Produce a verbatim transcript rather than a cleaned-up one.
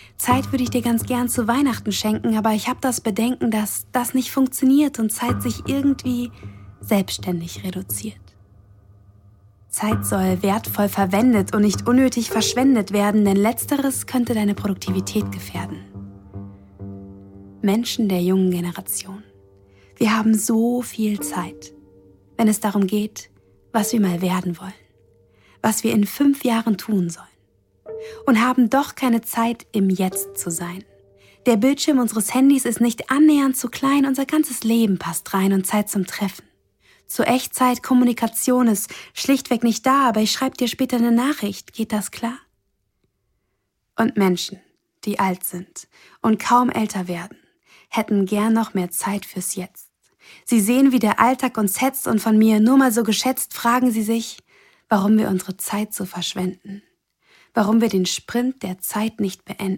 Zeit würde ich dir ganz gern zu Weihnachten schenken, aber ich habe das Bedenken, dass das nicht funktioniert und Zeit sich irgendwie selbstständig reduziert. Zeit soll wertvoll verwendet und nicht unnötig verschwendet werden, denn Letzteres könnte deine Produktivität gefährden. Menschen der jungen Generation. Wir haben so viel Zeit, wenn es darum geht, was wir mal werden wollen, was wir in fünf Jahren tun sollen. Und haben doch keine Zeit, im Jetzt zu sein. Der Bildschirm unseres Handys ist nicht annähernd zu klein, unser ganzes Leben passt rein und Zeit zum Treffen. Zur Echtzeit Kommunikation ist schlichtweg nicht da, aber ich schreibe dir später eine Nachricht, geht das klar? Und Menschen, die alt sind und kaum älter werden, hätten gern noch mehr Zeit fürs Jetzt. Sie sehen, wie der Alltag uns hetzt und von mir nur mal so geschätzt fragen sie sich, warum wir unsere Zeit so verschwenden. Warum wir den Sprint der Zeit nicht beenden.